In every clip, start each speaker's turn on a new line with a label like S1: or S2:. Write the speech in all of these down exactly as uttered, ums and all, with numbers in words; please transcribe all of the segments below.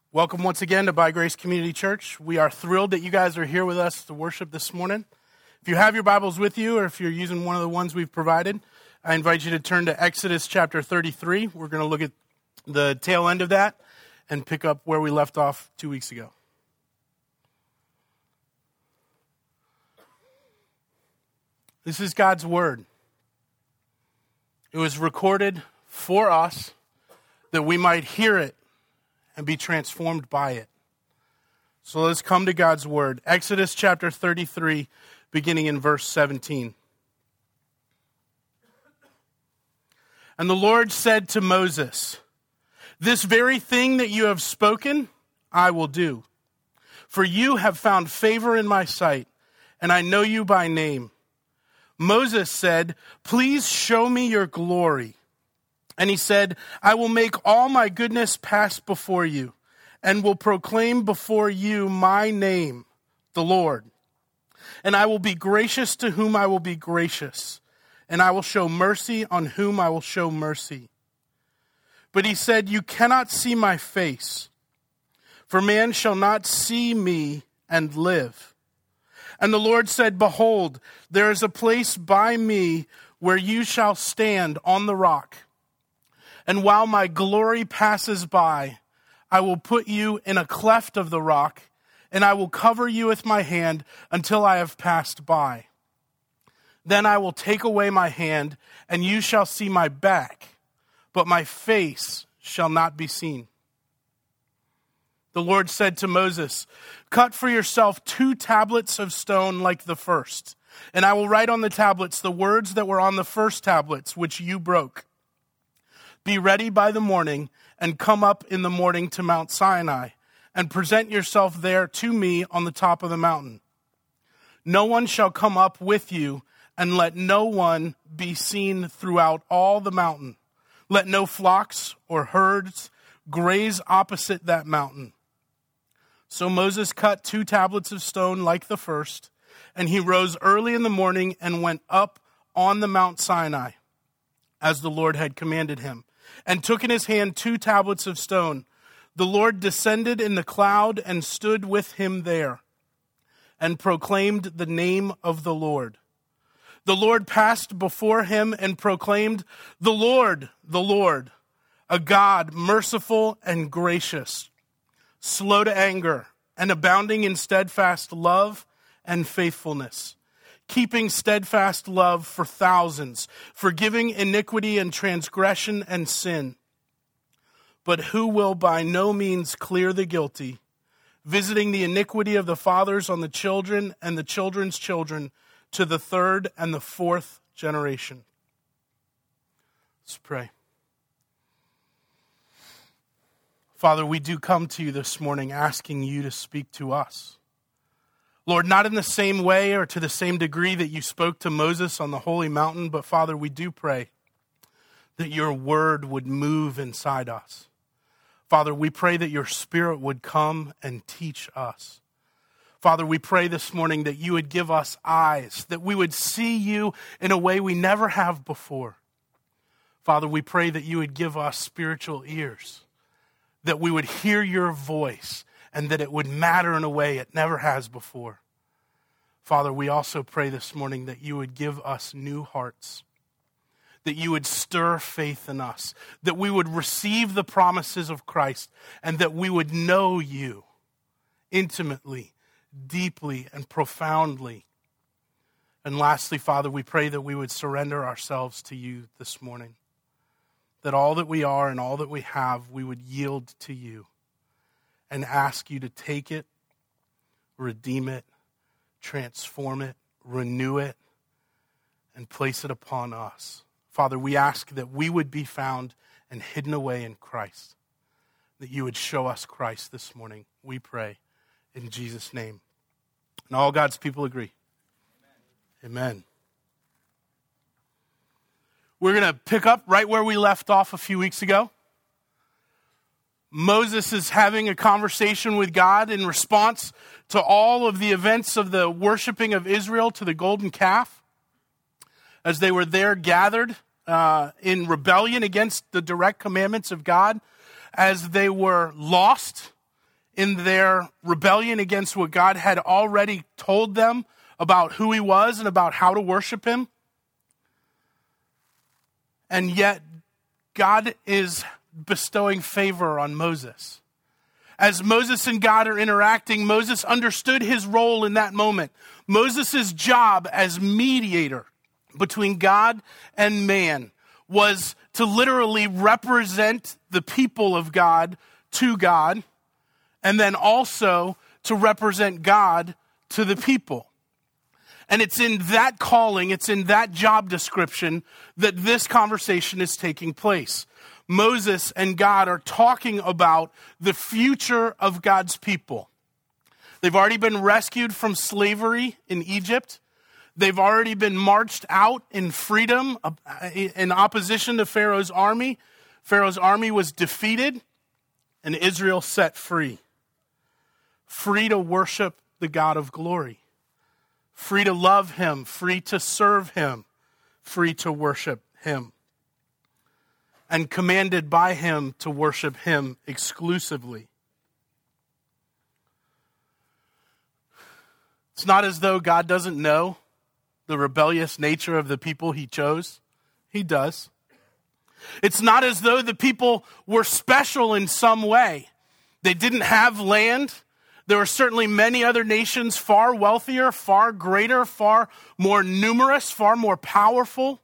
S1: Welcome once again to By Grace Community Church. We are thrilled that you guys are here with us to worship this morning. If you have your Bibles with you, or if you're using one of the ones we've provided, I invite you to turn to Exodus chapter thirty-three. We're going to look at the tail end of that and pick up where we left off two weeks ago. This is God's Word. It was recorded for us that we might hear it and be transformed by it. So let's come to God's Word. Exodus chapter thirty-three, beginning in verse seventeen. And the Lord said to Moses, "This very thing that you have spoken, I will do. For you have found favor in my sight, and I know you by name." Moses said, "Please show me your glory." And he said, "I will make all my goodness pass before you, and will proclaim before you my name, the Lord. And I will be gracious to whom I will be gracious, and I will show mercy on whom I will show mercy." But he said, "You cannot see my face, for man shall not see me and live." And the Lord said, "Behold, there is a place by me where you shall stand on the rock. And while my glory passes by, I will put you in a cleft of the rock, and I will cover you with my hand until I have passed by. Then I will take away my hand, and you shall see my back, but my face shall not be seen." The Lord said to Moses, "Cut for yourself two tablets of stone like the first, and I will write on the tablets the words that were on the first tablets, which you broke. Be ready by the morning, and come up in the morning to Mount Sinai, and present yourself there to me on the top of the mountain. No one shall come up with you, and let no one be seen throughout all the mountain. Let no flocks or herds graze opposite that mountain." So Moses cut two tablets of stone like the first, and he rose early in the morning and went up on the Mount Sinai, as the Lord had commanded him, and took in his hand two tablets of stone. The Lord descended in the cloud and stood with him there, and proclaimed the name of the Lord. The Lord passed before him and proclaimed, "The Lord, the Lord, a God merciful and gracious, slow to anger, and abounding in steadfast love and faithfulness, keeping steadfast love for thousands, forgiving iniquity and transgression and sin, but who will by no means clear the guilty, visiting the iniquity of the fathers on the children and the children's children to the third and the fourth generation." Let's pray. Father, we do come to you this morning asking you to speak to us. Lord, not in the same way or to the same degree that you spoke to Moses on the holy mountain, but Father, we do pray that your word would move inside us. Father, we pray that your Spirit would come and teach us. Father, we pray this morning that you would give us eyes, that we would see you in a way we never have before. Father, we pray that you would give us spiritual ears, that we would hear your voice, and that it would matter in a way it never has before. Father, we also pray this morning that you would give us new hearts, that you would stir faith in us, that we would receive the promises of Christ, and that we would know you intimately, deeply, and profoundly. And lastly, Father, we pray that we would surrender ourselves to you this morning, that all that we are and all that we have, we would yield to you and ask you to take it, redeem it, transform it, renew it, and place it upon us. Father, we ask that we would be found and hidden away in Christ, that you would show us Christ this morning. We pray in Jesus' name. And all God's people agree. Amen. Amen. We're going to pick up right where we left off a few weeks ago. Moses is having a conversation with God in response to all of the events of the worshiping of Israel to the golden calf, as they were there gathered uh, in rebellion against the direct commandments of God, as they were lost, in their rebellion against what God had already told them about who he was and about how to worship him. And yet, God is bestowing favor on Moses. As Moses and God are interacting, Moses understood his role in that moment. Moses' job as mediator between God and man was to literally represent the people of God to God, and then also to represent God to the people. And it's in that calling, it's in that job description that this conversation is taking place. Moses and God are talking about the future of God's people. They've already been rescued from slavery in Egypt. They've already been marched out in freedom in opposition to Pharaoh's army. Pharaoh's army was defeated and Israel set free. Free to worship the God of glory. Free to love him, free to serve him, free to worship him. And commanded by him to worship him exclusively. It's not as though God doesn't know the rebellious nature of the people he chose. He does. It's not as though the people were special in some way. They didn't have land. There were certainly many other nations far wealthier, far greater, far more numerous, far more powerful.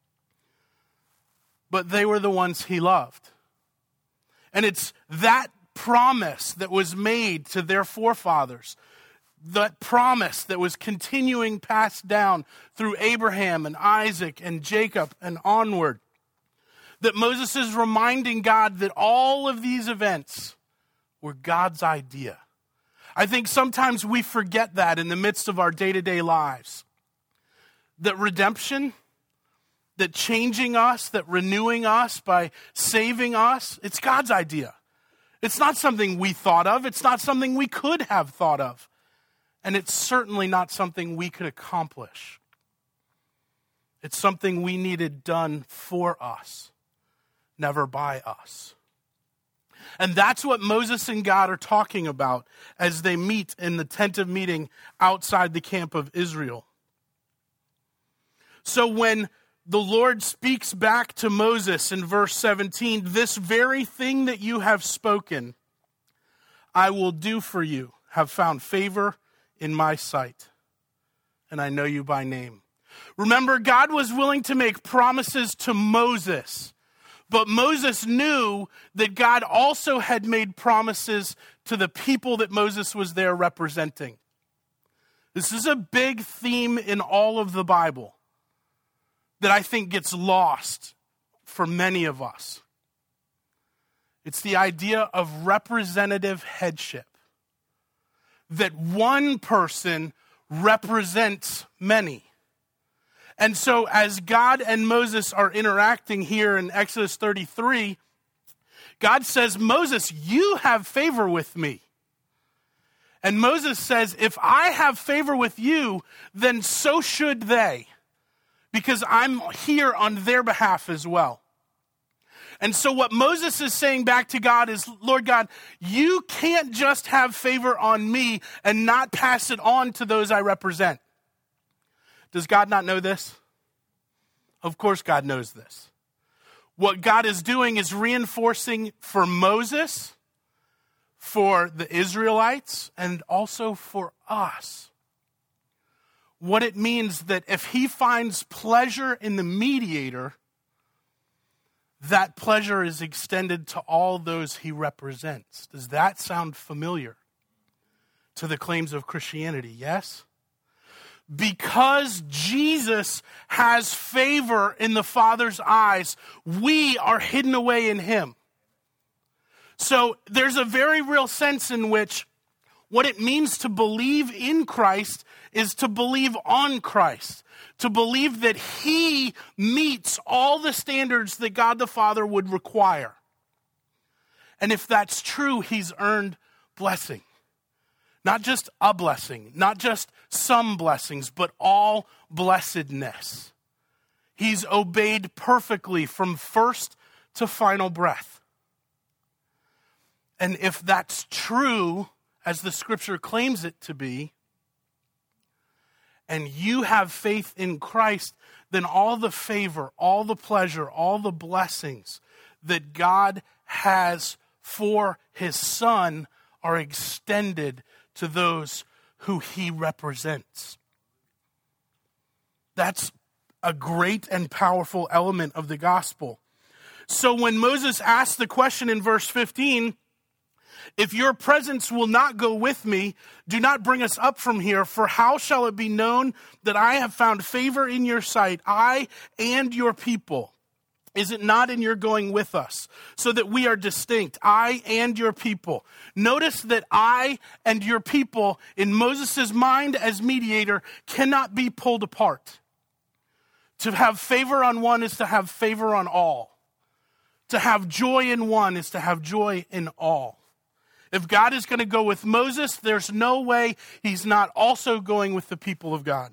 S1: But they were the ones he loved. And it's that promise that was made to their forefathers, that promise that was continuing passed down through Abraham and Isaac and Jacob and onward, that Moses is reminding God that all of these events were God's idea. I think sometimes we forget that in the midst of our day-to-day lives. That redemption, that changing us, that renewing us by saving us, it's God's idea. It's not something we thought of. It's not something we could have thought of. And it's certainly not something we could accomplish. It's something we needed done for us, never by us. And that's what Moses and God are talking about as they meet in the tent of meeting outside the camp of Israel. So when the Lord speaks back to Moses in verse seventeen, this very thing that you have spoken, I will do for you, have found favor in my sight, and I know you by name. Remember, God was willing to make promises to Moses, but Moses knew that God also had made promises to the people that Moses was there representing. This is a big theme in all of the Bible that I think gets lost for many of us. It's the idea of representative headship. That one person represents many. And so as God and Moses are interacting here in Exodus thirty-three, God says, Moses, you have favor with me. And Moses says, if I have favor with you, then so should they, because I'm here on their behalf as well. And so what Moses is saying back to God is, Lord God, you can't just have favor on me and not pass it on to those I represent. Does God not know this? Of course God knows this. What God is doing is reinforcing for Moses, for the Israelites, and also for us, what it means that if he finds pleasure in the mediator, that pleasure is extended to all those he represents. Does that sound familiar to the claims of Christianity? Yes? Because Jesus has favor in the Father's eyes, we are hidden away in him. So there's a very real sense in which what it means to believe in Christ is to believe on Christ. To believe that he meets all the standards that God the Father would require. And if that's true, he's earned blessing. Not just a blessing, not just some blessings, but all blessedness. He's obeyed perfectly from first to final breath. And if that's true, as the scripture claims it to be, and you have faith in Christ, then all the favor, all the pleasure, all the blessings that God has for his Son are extended to those who he represents. That's a great and powerful element of the gospel. So when Moses asked the question in verse fifteen, if your presence will not go with me, do not bring us up from here, for how shall it be known that I have found favor in your sight, I and your people? Is it not in your going with us, so that we are distinct, I and your people? Notice that I and your people, in Moses' mind as mediator, cannot be pulled apart. To have favor on one is to have favor on all. To have joy in one is to have joy in all. If God is going to go with Moses, there's no way he's not also going with the people of God.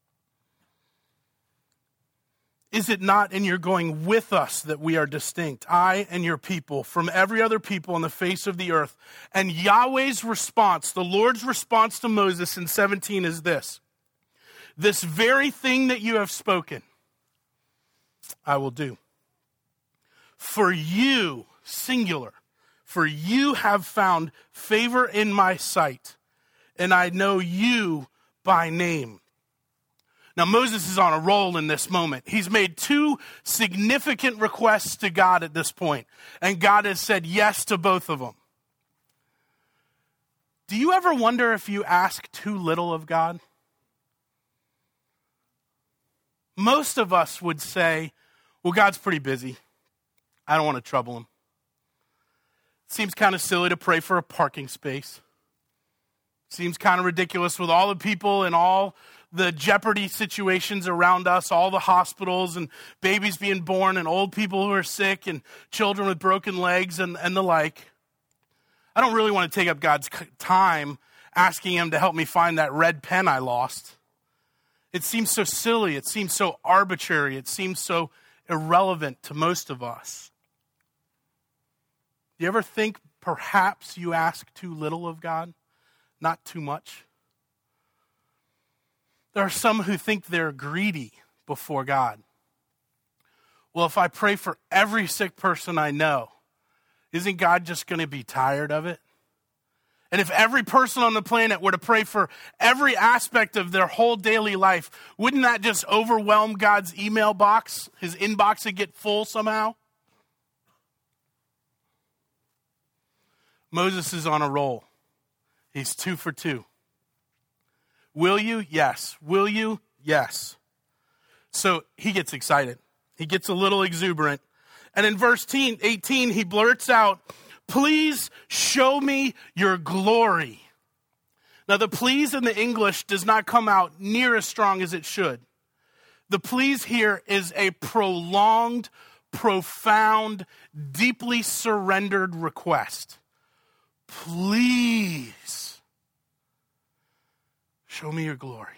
S1: Is it not in your going with us that we are distinct, I and your people, from every other people on the face of the earth? And Yahweh's response, the Lord's response to Moses in seventeen is this: this very thing that you have spoken, I will do. For you, singular, for you have found favor in my sight, and I know you by name. Now, Moses is on a roll in this moment. He's made two significant requests to God at this point, and God has said yes to both of them. Do you ever wonder if you ask too little of God? Most of us would say, well, God's pretty busy. I don't want to trouble him. It seems kind of silly to pray for a parking space. Seems kind of ridiculous with all the people and all the jeopardy situations around us, all the hospitals and babies being born and old people who are sick and children with broken legs and, and the like. I don't really want to take up God's time asking him to help me find that red pen I lost. It seems so silly. It seems so arbitrary. It seems so irrelevant to most of us. Do you ever think perhaps you ask too little of God? Not too much? There are some who think they're greedy before God. Well, if I pray for every sick person I know, isn't God just going to be tired of it? And if every person on the planet were to pray for every aspect of their whole daily life, wouldn't that just overwhelm God's email box? His inbox would get full somehow? Moses is on a roll. He's two for two. Will you? Yes. Will you? Yes. So he gets excited. He gets a little exuberant. And in verse eighteen, he blurts out, please show me your glory. Now, the please in the English does not come out near as strong as it should. The please here is a prolonged, profound, deeply surrendered request. Please show me your glory.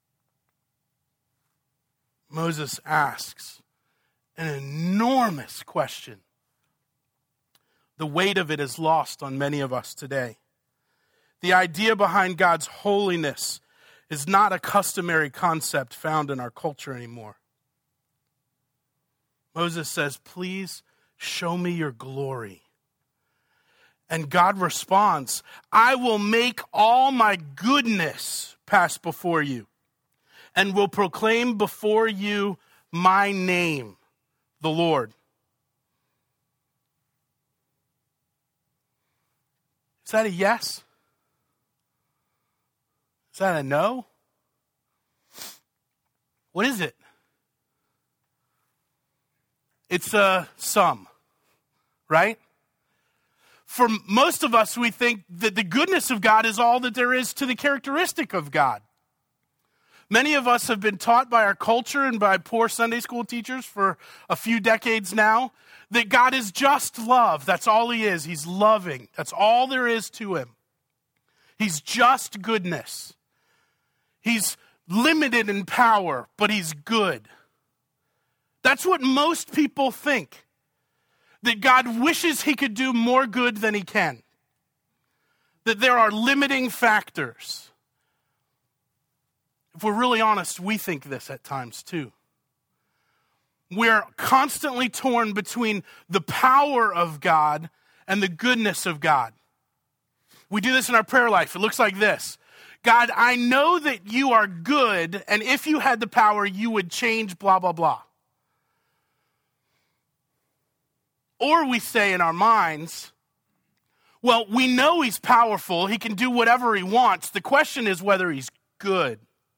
S1: Moses asks an enormous question. The weight of it is lost on many of us today. The idea behind God's holiness is not a customary concept found in our culture anymore. Moses says, please show me your glory. And God responds, I will make all my goodness pass before you and will proclaim before you my name, the Lord. Is that a yes? Is that a no? What is it? It's a some, right? For most of us, we think that the goodness of God is all that there is to the characteristic of God. Many of us have been taught by our culture and by poor Sunday school teachers for a few decades now that God is just love. That's all he is. He's loving. That's all there is to him. He's just goodness. He's limited in power, but he's good. That's what most people think. That God wishes he could do more good than he can. that there are limiting factors. If we're really honest, we think this at times too. We're constantly torn between the power of God and the goodness of God. We do this in our prayer life. It looks like this. God, I know that you are good, and if you had the power, you would change blah, blah, blah. Or we say in our minds, well, we know he's powerful. He can do whatever he wants. The question is whether he's good.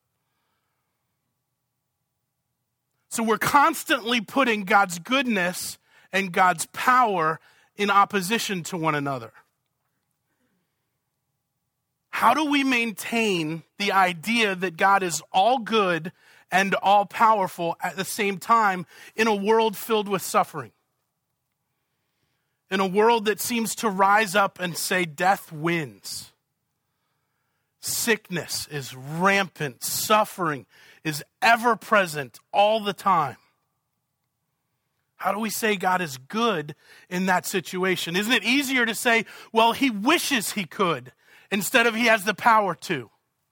S1: So we're constantly putting God's goodness and God's power in opposition to one another. How do we maintain the idea that God is all good and all powerful at the same time in a world filled with suffering? In a world that seems to rise up and say death wins. Sickness is rampant. Suffering is ever present all the time. How do we say God is good in that situation? Isn't it easier to say, well, he wishes he could, instead of he has the power to?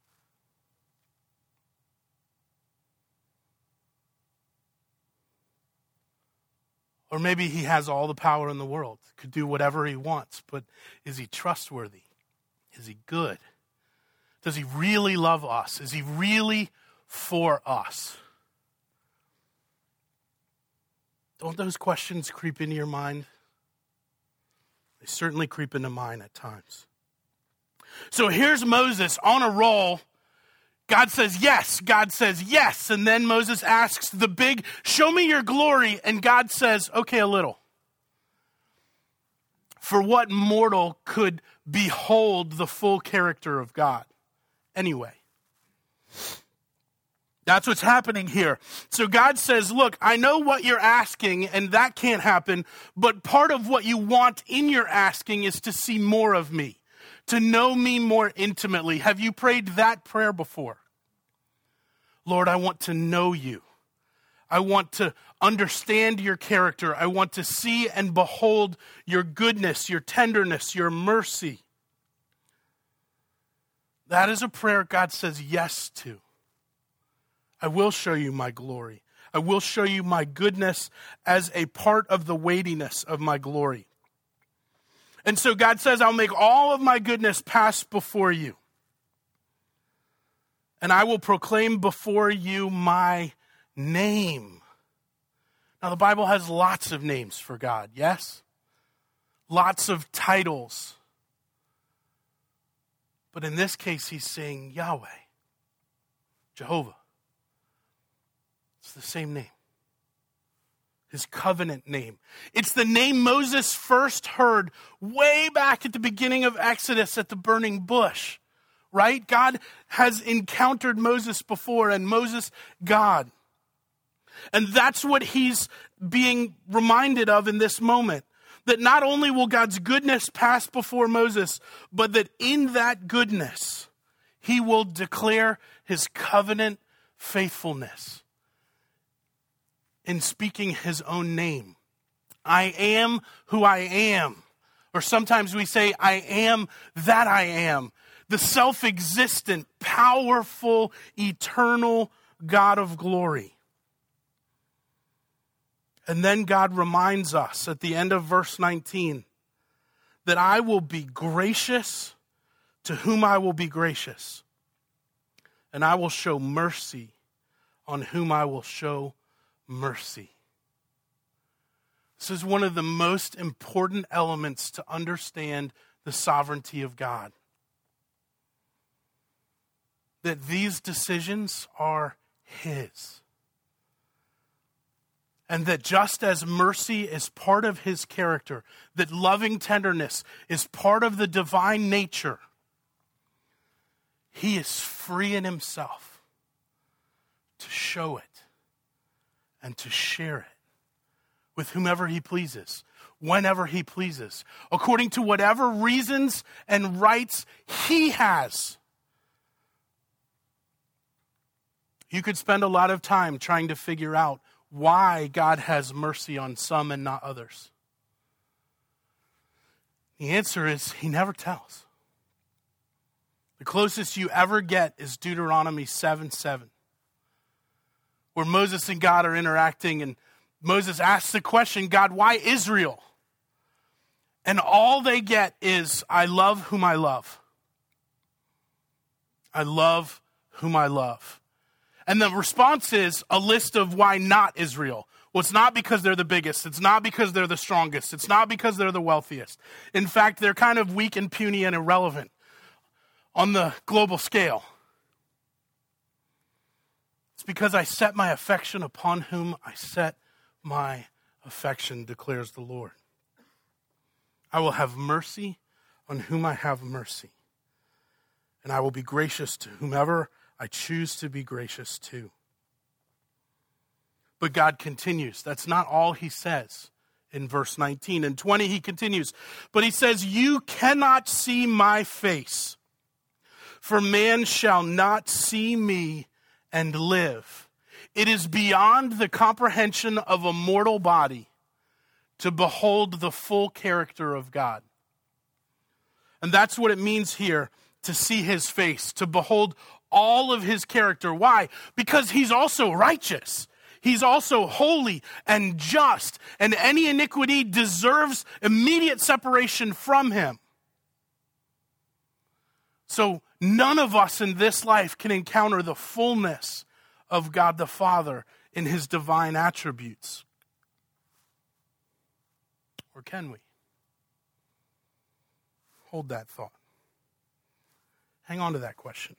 S1: Or maybe he has all the power in the world, could do whatever he wants, but is he trustworthy? Is he good? Does he really love us? Is he really for us? Don't those questions creep into your mind? They certainly creep into mine at times. So here's Moses on a roll. God says yes. God says yes. And then Moses asks the big, show me your glory. And God says, okay, a little. For what mortal could behold the full character of God? Anyway, that's what's happening here. So God says, look, I know what you're asking, and that can't happen. But part of what you want in your asking is to see more of me, to know me more intimately. Have you prayed that prayer before? Lord, I want to know you. I want to understand your character. I want to see and behold your goodness, your tenderness, your mercy. That is a prayer God says yes to. I will show you my glory. I will show you my goodness as a part of the weightiness of my glory. And so God says, I'll make all of my goodness pass before you. And I will proclaim before you my name. Now, the Bible has lots of names for God, yes? Lots of titles. But in this case, he's saying Yahweh, Jehovah. It's the same name. His covenant name. It's the name Moses first heard way back at the beginning of Exodus at the burning bush. Right? God has encountered Moses before, and Moses, God. And that's what he's being reminded of in this moment. That not only will God's goodness pass before Moses, but that in that goodness, he will declare his covenant faithfulness in speaking his own name. I am who I am. Or sometimes we say, I am that I am. The self-existent, powerful, eternal God of glory. And then God reminds us at the end of verse nineteen that I will be gracious to whom I will be gracious, and I will show mercy on whom I will show mercy. This is one of the most important elements to understand the sovereignty of God. That these decisions are his. And that just as mercy is part of his character, that loving tenderness is part of the divine nature, he is free in himself to show it and to share it with whomever he pleases, whenever he pleases, according to whatever reasons and rights he has. You could spend a lot of time trying to figure out why God has mercy on some and not others. The answer is he never tells. The closest you ever get is Deuteronomy seven seven, where Moses and God are interacting, and Moses asks the question, God, why Israel? And all they get is, I love whom I love. I love whom I love. And the response is a list of why not Israel. Well, it's not because they're the biggest. It's not because they're the strongest. It's not because they're the wealthiest. In fact, they're kind of weak and puny and irrelevant on the global scale. It's because I set my affection upon whom I set my affection, declares the Lord. I will have mercy on whom I have mercy, and I will be gracious to whomever I choose to be gracious to. But God continues. That's not all he says in verse nineteen. And twenty, he continues. But he says, you cannot see my face, for man shall not see me and live. It is beyond the comprehension of a mortal body to behold the full character of God. And that's what it means here, to see his face, to behold all of his character. Why? Because he's also righteous. He's also holy and just, and any iniquity deserves immediate separation from him. So none of us in this life can encounter the fullness of God the Father in his divine attributes. Or can we? Hold that thought. Hang on to that question.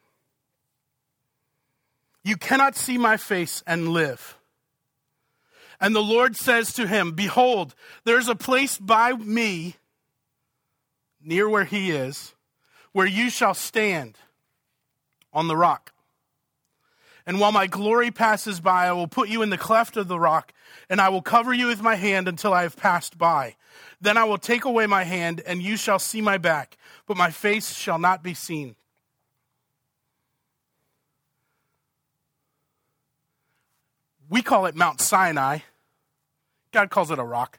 S1: You cannot see my face and live. And the Lord says to him, behold, there's a place by me, near where he is, where you shall stand on the rock. And while my glory passes by, I will put you in the cleft of the rock, and I will cover you with my hand until I have passed by. Then I will take away my hand, and you shall see my back, but my face shall not be seen. We call it Mount Sinai. God calls it a rock.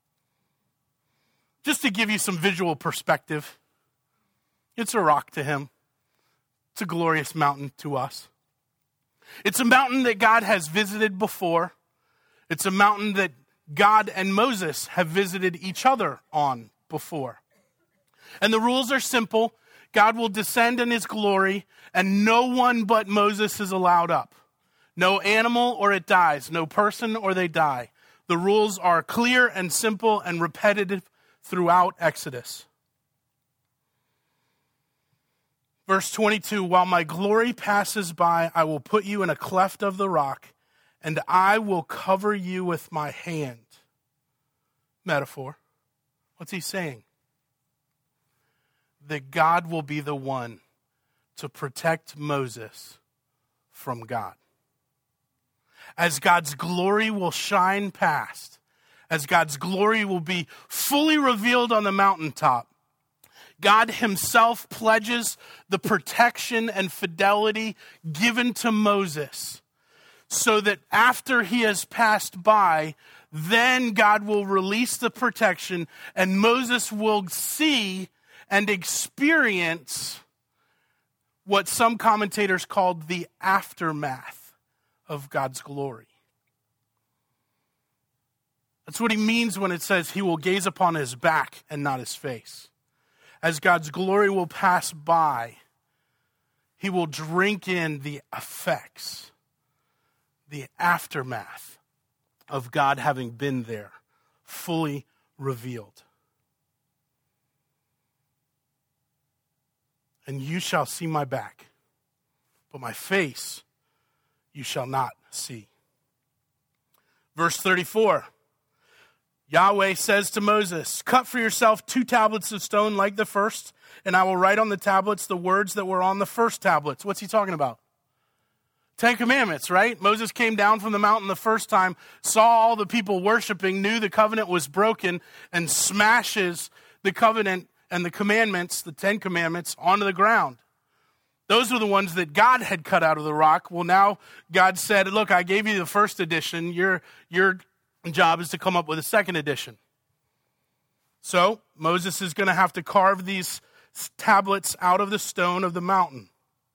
S1: Just to give you some visual perspective, it's a rock to him. It's a glorious mountain to us. It's a mountain that God has visited before. It's a mountain that God and Moses have visited each other on before. And the rules are simple. God will descend in his glory, and no one but Moses is allowed up. No animal or it dies. No person or they die. The rules are clear and simple and repetitive throughout Exodus. Verse twenty-two, while my glory passes by, I will put you in a cleft of the rock, and I will cover you with my hand. Metaphor. What's he saying? That God will be the one to protect Moses from God. As God's glory will shine past, as God's glory will be fully revealed on the mountaintop, God himself pledges the protection and fidelity given to Moses, so that after he has passed by, then God will release the protection, and Moses will see and experience what some commentators called the aftermath of God's glory. That's what he means when it says he will gaze upon his back and not his face. As God's glory will pass by, he will drink in the effects, the aftermath of God having been there, fully revealed. And you shall see my back, but my face you shall not see. Verse thirty-four. Yahweh says to Moses, cut for yourself two tablets of stone like the first, and I will write on the tablets the words that were on the first tablets. What's he talking about? Ten Commandments, right? Moses came down from the mountain the first time, saw all the people worshiping, knew the covenant was broken, and smashes the covenant and the commandments, the Ten Commandments, onto the ground. Those were the ones that God had cut out of the rock. Well, now God said, look, I gave you the first edition. Your, your job is to come up with a second edition. So Moses is going to have to carve these tablets out of the stone of the mountain.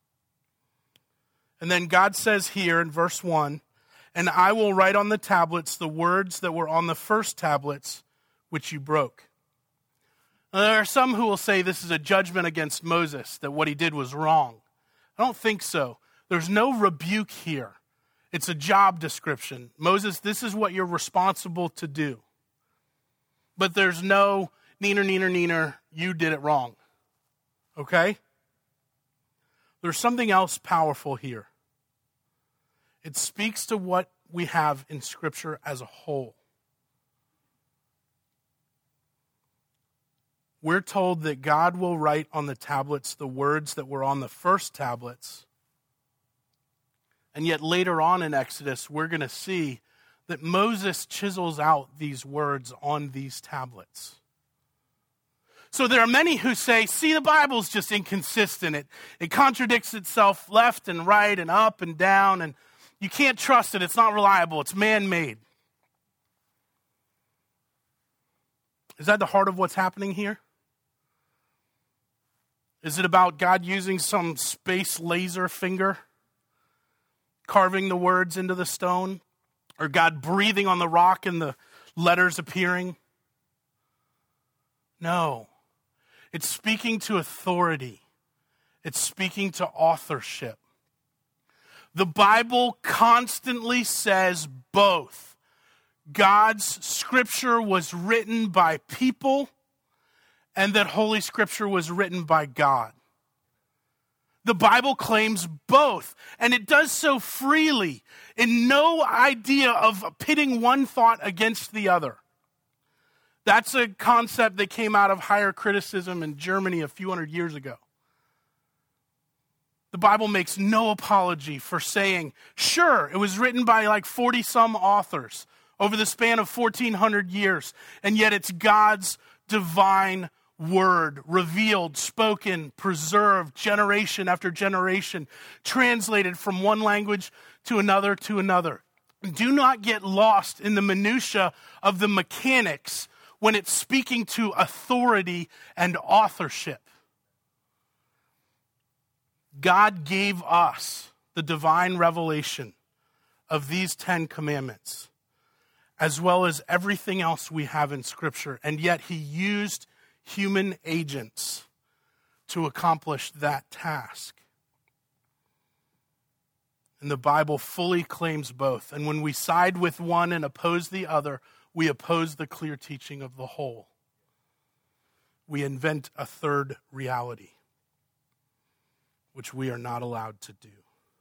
S1: And then God says here in verse one, and I will write on the tablets the words that were on the first tablets which you broke. Now, there are some who will say this is a judgment against Moses, that what he did was wrong. I don't think so. There's no rebuke here. It's a job description. Moses, this is what you're responsible to do. But there's no neener, neener, neener, you did it wrong. Okay? There's something else powerful here. It speaks to what we have in Scripture as a whole. We're told that God will write on the tablets the words that were on the first tablets. And yet later on in Exodus, we're going to see that Moses chisels out these words on these tablets. So there are many who say, see, the Bible's just inconsistent. It, it contradicts itself left and right and up and down, and you can't trust it. It's not reliable. It's man-made. Is that the heart of what's happening here? Is it about God using some space laser finger, carving the words into the stone? Or God breathing on the rock and the letters appearing? No. It's speaking to authority. It's speaking to authorship. The Bible constantly says both. God's scripture was written by people, and that Holy Scripture was written by God. The Bible claims both, and it does so freely, in no idea of pitting one thought against the other. That's a concept that came out of higher criticism in Germany a few hundred years ago. The Bible makes no apology for saying, sure, it was written by like forty-some authors over the span of fourteen hundred years, and yet it's God's divine word, revealed, spoken, preserved, generation after generation, translated from one language to another to another. Do not get lost in the minutia of the mechanics when it's speaking to authority and authorship. God gave us the divine revelation of these Ten Commandments, as well as everything else we have in Scripture, and yet he used human agents to accomplish that task. And the Bible fully claims both. And when we side with one and oppose the other, we oppose the clear teaching of the whole. We invent a third reality, which we are not allowed to do.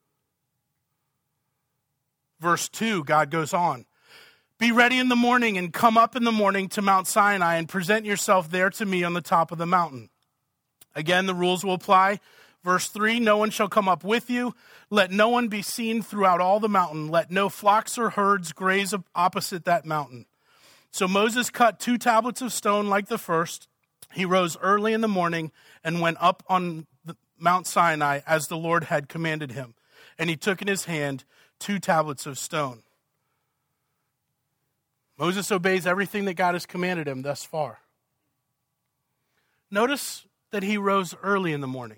S1: Verse two, God goes on. Be ready in the morning and come up in the morning to Mount Sinai and present yourself there to me on the top of the mountain. Again, the rules will apply. Verse three, no one shall come up with you. Let no one be seen throughout all the mountain. Let no flocks or herds graze opposite that mountain. So Moses cut two tablets of stone like the first. He rose early in the morning and went up on the Mount Sinai as the Lord had commanded him. And he took in his hand two tablets of stone. Moses obeys everything that God has commanded him thus far. Notice that he rose early in the morning.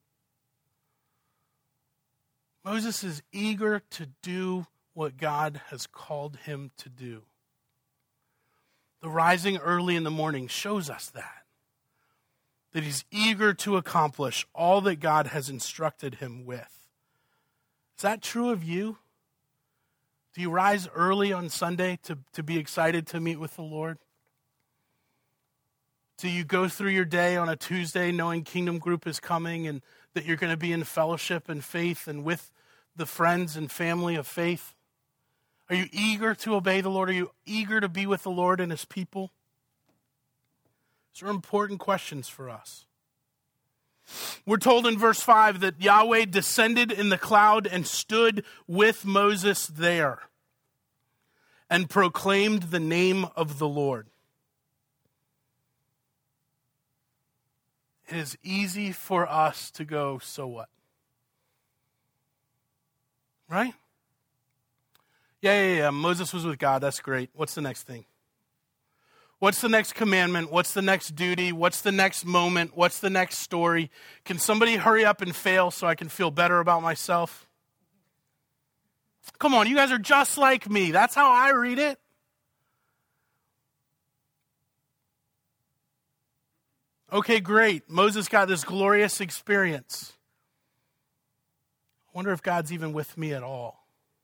S1: Moses is eager to do what God has called him to do. The rising early in the morning shows us that. That he's eager to accomplish all that God has instructed him with. Is that true of you? Do you rise early on Sunday to, to be excited to meet with the Lord? Do you go through your day on a Tuesday knowing Kingdom Group is coming and that you're going to be in fellowship and faith and with the friends and family of faith? Are you eager to obey the Lord? Are you eager to be with the Lord and his people? These are important questions for us. We're told in verse five that Yahweh descended in the cloud and stood with Moses there and proclaimed the name of the Lord. It is easy for us to go, so what? Right? Yeah, yeah, yeah. Moses was with God. That's great. What's the next thing? What's the next commandment? What's the next duty? What's the next moment? What's the next story? Can somebody hurry up and fail so I can feel better about myself? Come on, you guys are just like me. That's how I read it. Okay, great. Moses got this glorious experience. I wonder if God's even with me at all.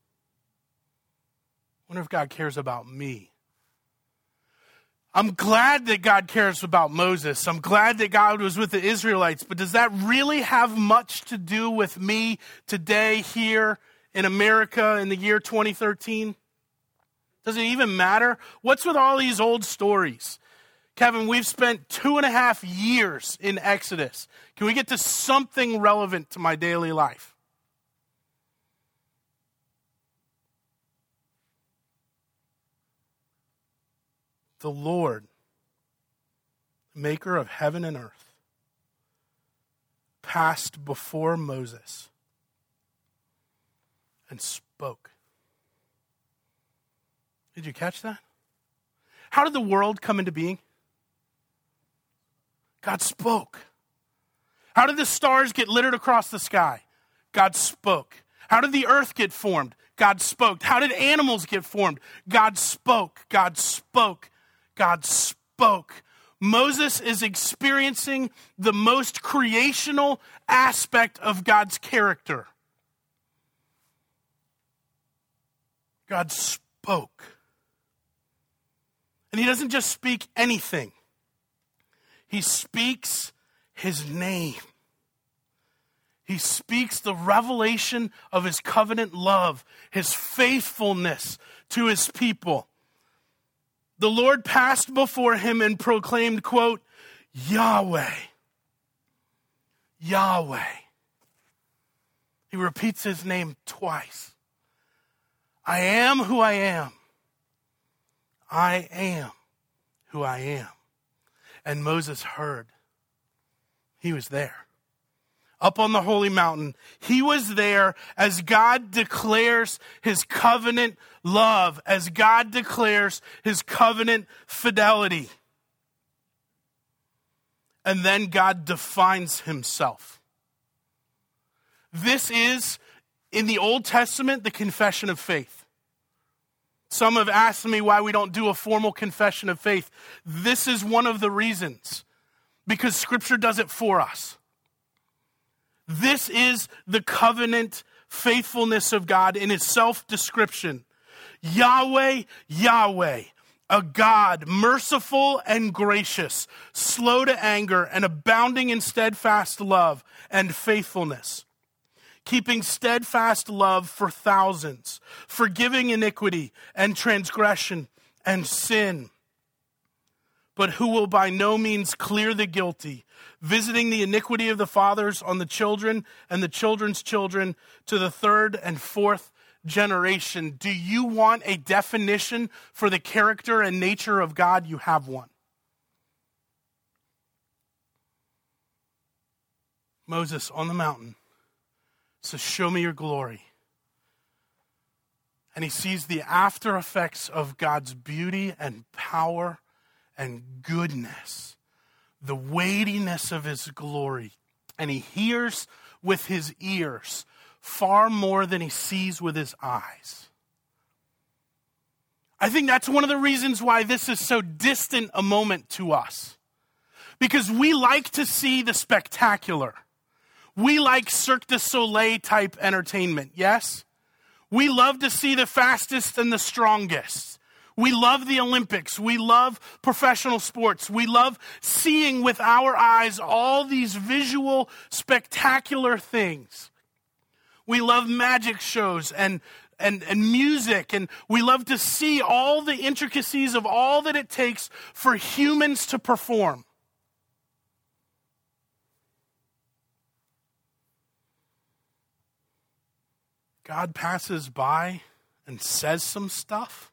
S1: I wonder if God cares about me. I'm glad that God cares about Moses. I'm glad that God was with the Israelites. But does that really have much to do with me today here in America in the year twenty thirteen? Does it even matter? What's with all these old stories? Kevin, we've spent two and a half years in Exodus. Can we get to something relevant to my daily life? The Lord, maker of heaven and earth, passed before Moses and spoke. Did you catch that? How did the world come into being? God spoke. How did the stars get littered across the sky? God spoke. How did the earth get formed? God spoke. How did animals get formed? God spoke. God spoke. God spoke. Moses is experiencing the most creational aspect of God's character. God spoke. And he doesn't just speak anything. He speaks his name. He speaks the revelation of his covenant love, his faithfulness to his people. The Lord passed before him and proclaimed, quote, Yahweh, Yahweh. He repeats his name twice. I am who I am. I am who I am. And Moses heard. He was there. Up on the holy mountain, he was there as God declares his covenant love, as God declares his covenant fidelity. And then God defines himself. This is, in the Old Testament, the confession of faith. Some have asked me why we don't do a formal confession of faith. This is one of the reasons, because Scripture does it for us. This is the covenant faithfulness of God in his self-description. Yahweh, Yahweh, a God merciful and gracious, slow to anger and abounding in steadfast love and faithfulness, keeping steadfast love for thousands, forgiving iniquity and transgression and sin, but who will by no means clear the guilty, visiting the iniquity of the fathers on the children and the children's children to the third and fourth generation. Do you want a definition for the character and nature of God? You have one. Moses on the mountain says, show me your glory. And he sees the after effects of God's beauty and power and goodness, the weightiness of his glory. And he hears with his ears far more than he sees with his eyes. I think that's one of the reasons why this is so distant a moment to us. Because we like to see the spectacular. We like Cirque du Soleil type entertainment, yes? We love to see the fastest and the strongest. We love the Olympics. We love professional sports. We love seeing with our eyes all these visual, spectacular things. We love magic shows and, and, and music, and we love to see all the intricacies of all that it takes for humans to perform. God passes by and says some stuff.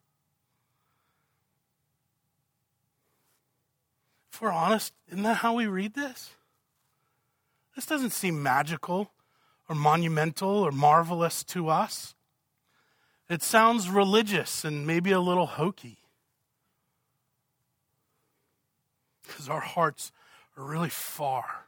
S1: If we're honest, isn't that how we read this? This doesn't seem magical or monumental or marvelous to us. It sounds religious and maybe a little hokey. Because our hearts are really far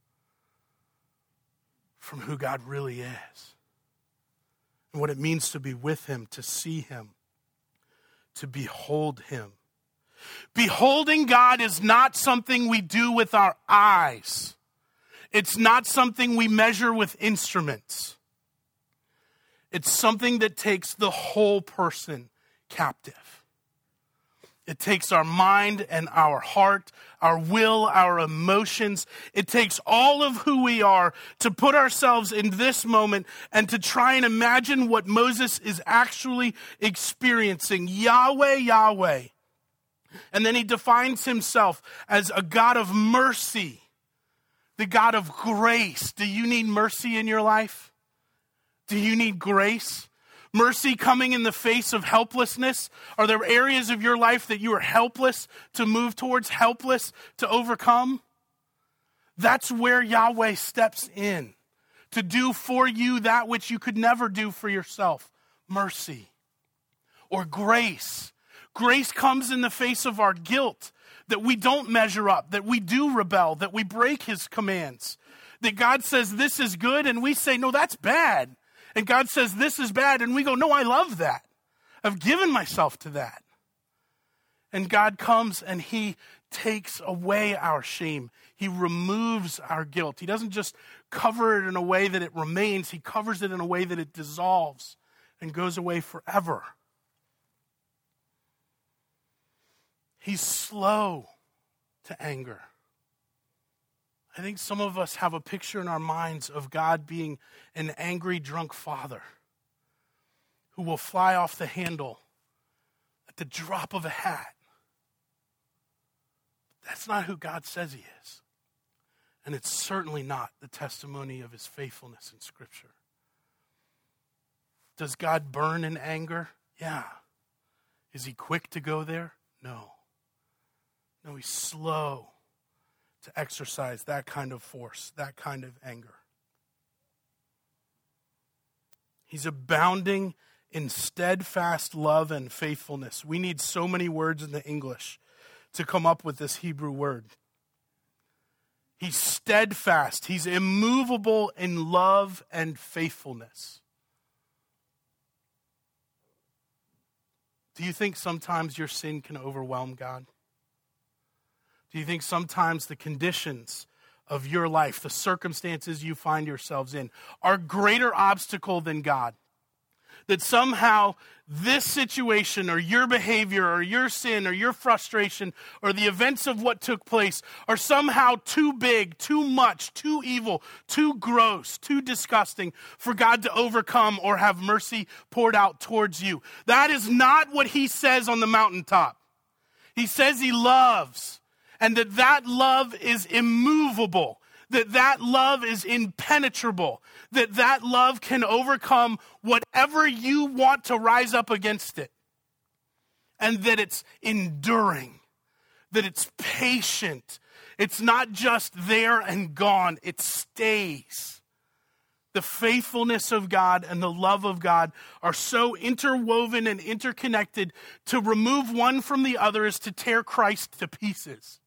S1: from who God really is and what it means to be with him, to see him, to behold him. Beholding God is not something we do with our eyes. It's not something we measure with instruments. It's something that takes the whole person captive. It takes our mind and our heart, our will, our emotions. It takes all of who we are to put ourselves in this moment and to try and imagine what Moses is actually experiencing. Yahweh, Yahweh. And then he defines himself as a God of mercy, the God of grace. Do you need mercy in your life? Do you need grace? Mercy coming in the face of helplessness? Are there areas of your life that you are helpless to move towards, helpless to overcome? That's where Yahweh steps in to do for you that which you could never do for yourself. Mercy or grace. Grace comes in the face of our guilt, that we don't measure up, that we do rebel, that we break his commands. That God says this is good and we say, no, that's bad. And God says this is bad and we go, no, I love that. I've given myself to that. And God comes and he takes away our shame. He removes our guilt. He doesn't just cover it in a way that it remains. He covers it in a way that it dissolves and goes away forever. He's slow to anger. I think some of us have a picture in our minds of God being an angry, drunk father who will fly off the handle at the drop of a hat. That's not who God says he is. And it's certainly not the testimony of his faithfulness in Scripture. Does God burn in anger? Yeah. Is he quick to go there? No. No, he's slow to exercise that kind of force, that kind of anger. He's abounding in steadfast love and faithfulness. We need so many words in the English to come up with this Hebrew word. He's steadfast. He's immovable in love and faithfulness. Do you think sometimes your sin can overwhelm God? Do you think sometimes the conditions of your life, the circumstances you find yourselves in, are a greater obstacle than God? That somehow this situation or your behavior or your sin or your frustration or the events of what took place are somehow too big, too much, too evil, too gross, too disgusting for God to overcome or have mercy poured out towards you? That is not what he says on the mountaintop. He says he loves. And that that love is immovable, that that love is impenetrable, that that love can overcome whatever you want to rise up against it. And that it's enduring, that it's patient. It's not just there and gone, it stays. The faithfulness of God and the love of God are so interwoven and interconnected. To remove one from the other is to tear Christ to pieces.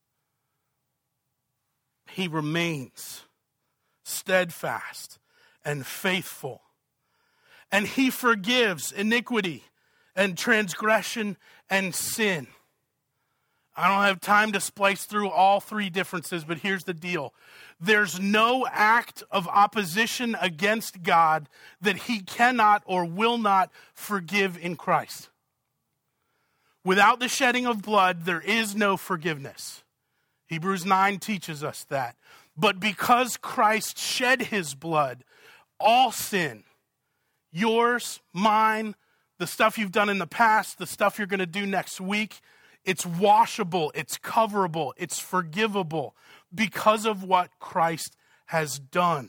S1: He remains steadfast and faithful. And he forgives iniquity and transgression and sin. I don't have time to splice through all three differences, but here's the deal. There's no act of opposition against God that he cannot or will not forgive in Christ. Without the shedding of blood, there is no forgiveness. Hebrews nine teaches us that. But because Christ shed his blood, all sin, yours, mine, the stuff you've done in the past, the stuff you're going to do next week, it's washable, it's coverable, it's forgivable because of what Christ has done.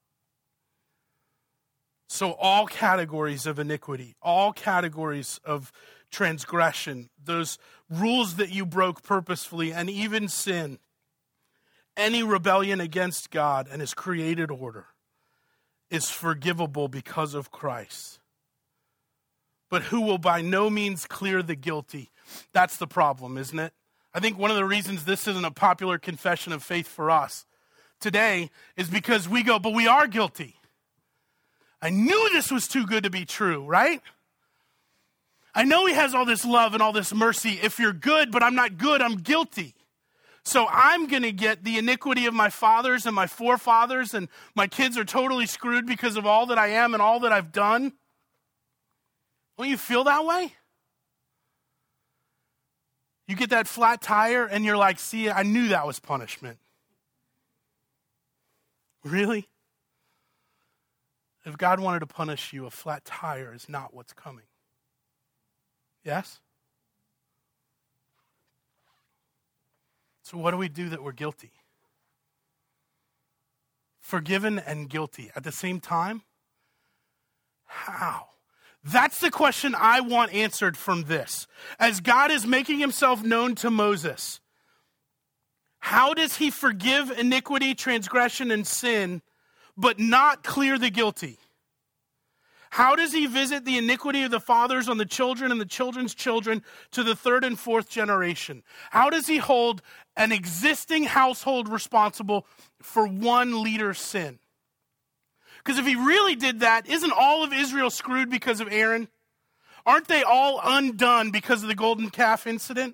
S1: So all categories of iniquity, all categories of transgression, those rules that you broke purposefully, and even sin, any rebellion against God and his created order is forgivable because of Christ. But who will by no means clear the guilty? That's the problem, isn't it? I think one of the reasons this isn't a popular confession of faith for us today is because we go, but we are guilty. I knew this was too good to be true, right? I know he has all this love and all this mercy. If you're good, but I'm not good, I'm guilty. So I'm going to get the iniquity of my fathers and my forefathers, and my kids are totally screwed because of all that I am and all that I've done. Don't you feel that way? You get that flat tire and you're like, see, I knew that was punishment. Really? If God wanted to punish you, a flat tire is not what's coming. Yes? So what do we do that we're guilty? Forgiven and guilty at the same time? How? That's the question I want answered from this. As God is making himself known to Moses, how does he forgive iniquity, transgression, and sin, but not clear the guilty? How does he visit the iniquity of the fathers on the children and the children's children to the third and fourth generation? How does he hold an existing household responsible for one leader's sin? Because if he really did that, isn't all of Israel screwed because of Aaron? Aren't they all undone because of the golden calf incident?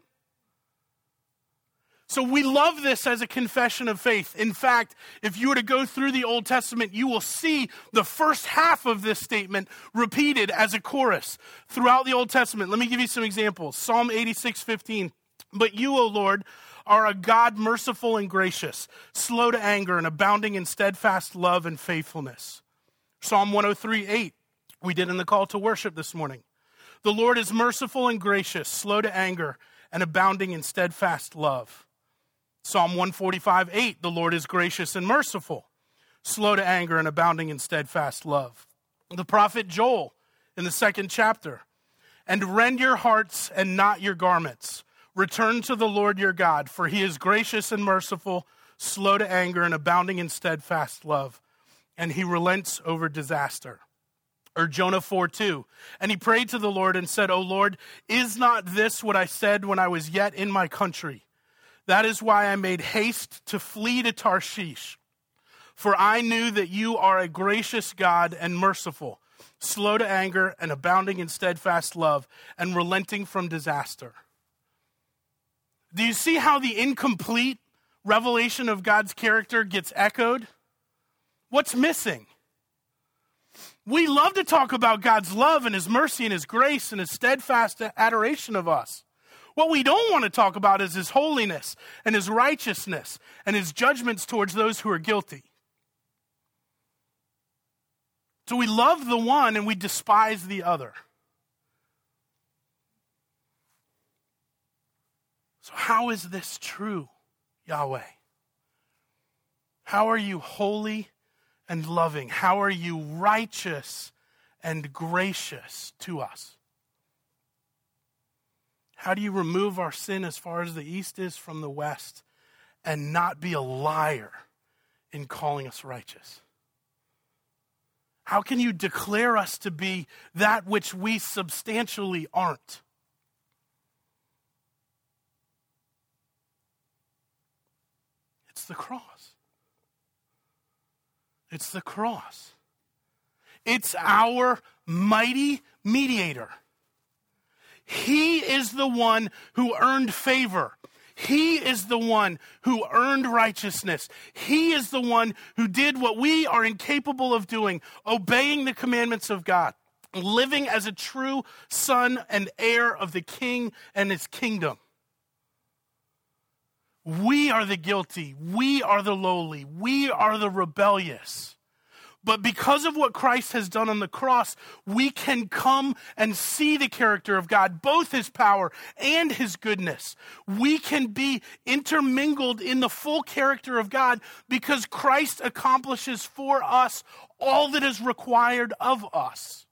S1: So we love this as a confession of faith. In fact, if you were to go through the Old Testament, you will see the first half of this statement repeated as a chorus throughout the Old Testament. Let me give you some examples. Psalm eighty-six fifteen. But you, O Lord, are a God merciful and gracious, slow to anger and abounding in steadfast love and faithfulness. Psalm one oh three eight. We did in the call to worship this morning. The Lord is merciful and gracious, slow to anger and abounding in steadfast love. Psalm one forty-five eight, the Lord is gracious and merciful, slow to anger and abounding in steadfast love. The prophet Joel in the second chapter, and rend your hearts and not your garments. Return to the Lord your God, for he is gracious and merciful, slow to anger and abounding in steadfast love, and he relents over disaster. Or Jonah four two, and he prayed to the Lord and said, O Lord, is not this what I said when I was yet in my country? That is why I made haste to flee to Tarshish. For I knew that you are a gracious God and merciful, slow to anger and abounding in steadfast love, and relenting from disaster. Do you see how the incomplete revelation of God's character gets echoed? What's missing? We love to talk about God's love and his mercy and his grace and his steadfast adoration of us. What we don't want to talk about is his holiness and his righteousness and his judgments towards those who are guilty. So we love the one and we despise the other. So how is this true, Yahweh? How are you holy and loving? How are you righteous and gracious to us? How do you remove our sin as far as the east is from the west and not be a liar in calling us righteous? How can you declare us to be that which we substantially aren't? It's the cross. It's the cross. It's our mighty mediator. He is the one who earned favor. He is the one who earned righteousness. He is the one who did what we are incapable of doing, obeying the commandments of God, living as a true son and heir of the King and his kingdom. We are the guilty. We are the lowly. We are the rebellious. But because of what Christ has done on the cross, we can come and see the character of God, both his power and his goodness. We can be intermingled in the full character of God because Christ accomplishes for us all that is required of us.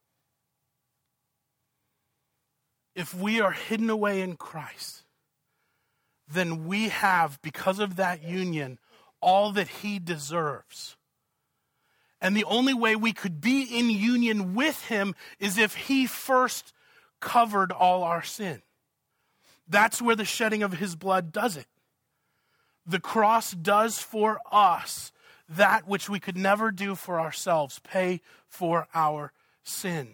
S1: If we are hidden away in Christ, then we have, because of that union, all that he deserves. And the only way we could be in union with him is if he first covered all our sin. That's where the shedding of his blood does it. The cross does for us that which we could never do for ourselves, pay for our sin.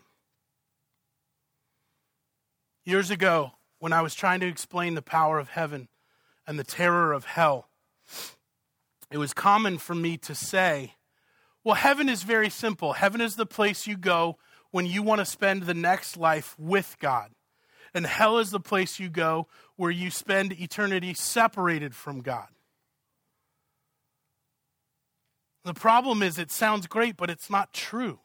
S1: Years ago, when I was trying to explain the power of heaven and the terror of hell, it was common for me to say, well, heaven is very simple. Heaven is the place you go when you want to spend the next life with God. And hell is the place you go where you spend eternity separated from God. The problem is it sounds great, but it's not true.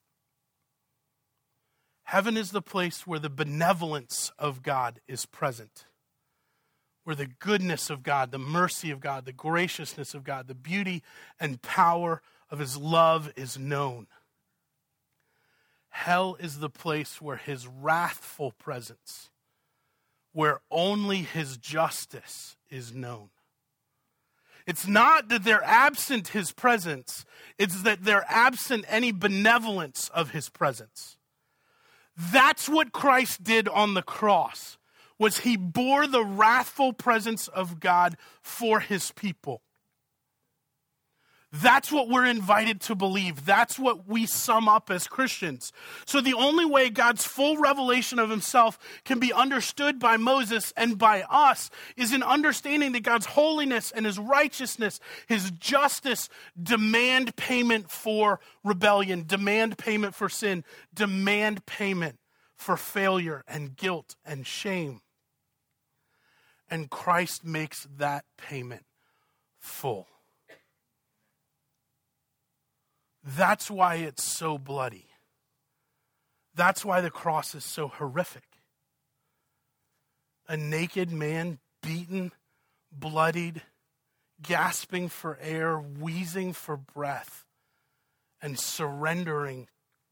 S1: Heaven is the place where the benevolence of God is present, where the goodness of God, the mercy of God, the graciousness of God, the beauty and power of his love is known. Hell is the place where his wrathful presence, where only his justice is known. It's not that they're absent his presence. It's that they're absent any benevolence of his presence. That's what Christ did on the cross, was he bore the wrathful presence of God for his people. That's what we're invited to believe. That's what we sum up as Christians. So the only way God's full revelation of himself can be understood by Moses and by us is in understanding that God's holiness and his righteousness, his justice demand payment for rebellion, demand payment for sin, demand payment for failure and guilt and shame. And Christ makes that payment full. That's why it's so bloody. That's why the cross is so horrific. A naked man, beaten, bloodied, gasping for air, wheezing for breath, and surrendering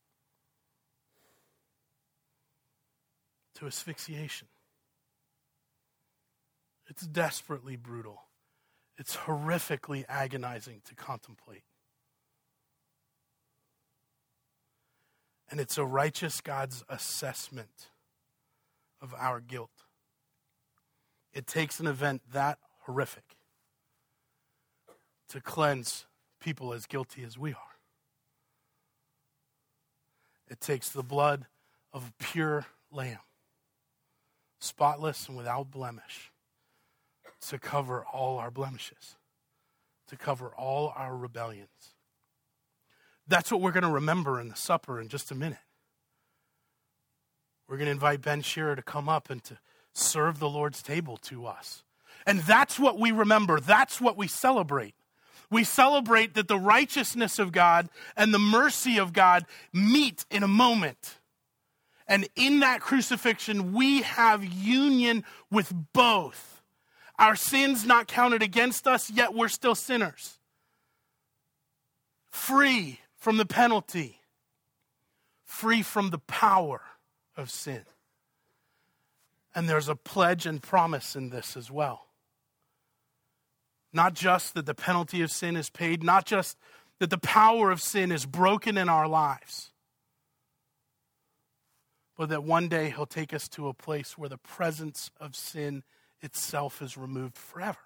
S1: to asphyxiation. It's desperately brutal. It's horrifically agonizing to contemplate. And it's a righteous God's assessment of our guilt. It takes an event that horrific to cleanse people as guilty as we are. It takes the blood of a pure lamb, spotless and without blemish, to cover all our blemishes, to cover all our rebellions. That's what we're going to remember in the supper in just a minute. We're going to invite Ben Shearer to come up and to serve the Lord's table to us. And that's what we remember. That's what we celebrate. We celebrate that the righteousness of God and the mercy of God meet in a moment. And in that crucifixion, we have union with both. Our sins not counted against us, yet we're still sinners. Free from the penalty, free from the power of sin. And there's a pledge and promise in this as well. Not just that the penalty of sin is paid, not just that the power of sin is broken in our lives, but that one day he'll take us to a place where the presence of sin itself is removed forever.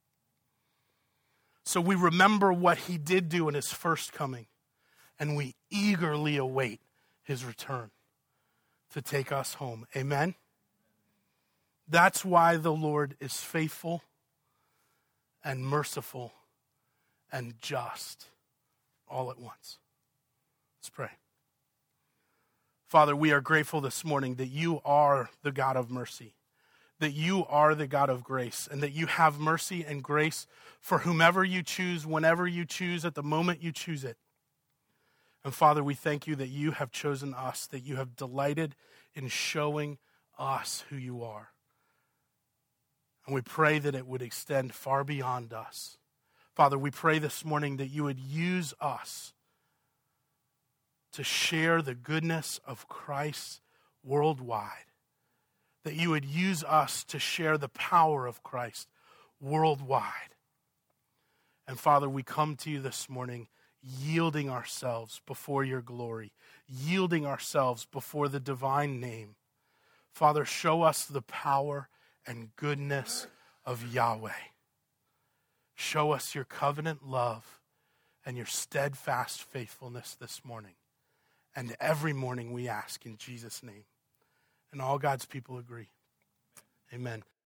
S1: So we remember what he did do in his first coming, and we eagerly await his return to take us home. Amen? That's why the Lord is faithful and merciful and just all at once. Let's pray. Father, we are grateful this morning that you are the God of mercy, that you are the God of grace, and that you have mercy and grace for whomever you choose, whenever you choose, at the moment you choose it. And Father, we thank you that you have chosen us, that you have delighted in showing us who you are. And we pray that it would extend far beyond us. Father, we pray this morning that you would use us to share the goodness of Christ worldwide, that you would use us to share the power of Christ worldwide. And Father, we come to you this morning yielding ourselves before your glory, yielding ourselves before the divine name. Father, show us the power and goodness of Yahweh. Show us your covenant love and your steadfast faithfulness this morning. And every morning we ask in Jesus' name. And all God's people agree. Amen.